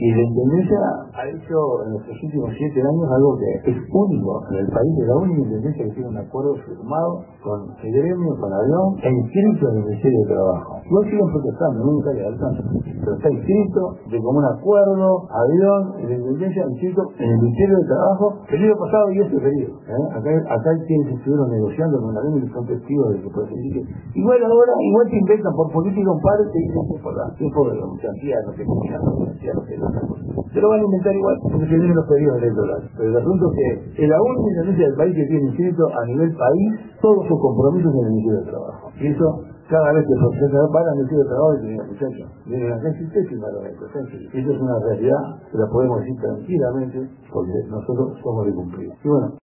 Y la Intendencia ha hecho en los últimos 7 años algo que es único en el país, es la única Intendencia que tiene un acuerdo firmado con el gremio, con Avión, e inscrito en el Ministerio de Trabajo. Igual siguen protestando, nunca le alcanza, pero está inscrito de común acuerdo, Avión y la Intendencia inscrito en el Ministerio de Trabajo el año pasado y este periodo. Acá hay quienes estuvieron negociando con Avión y son testigos de que puede decir que igual ahora, igual te inventan por política un par, te dicen que por la tiempo de la muchachía, no sé cómo se lo van a inventar igual porque se vienen los periodos electorales. Pero el asunto es que es la única Intendencia del país que tiene inscrito a nivel país todos sus compromisos en el Ministerio de Trabajo. Y eso, cada vez que los profesionales van al Ministerio de Trabajo y dicen, muchachos, vienen acá y ustedes firmaron esto. Eso es una realidad que la podemos decir tranquilamente porque nosotros somos de cumplir. Y bueno,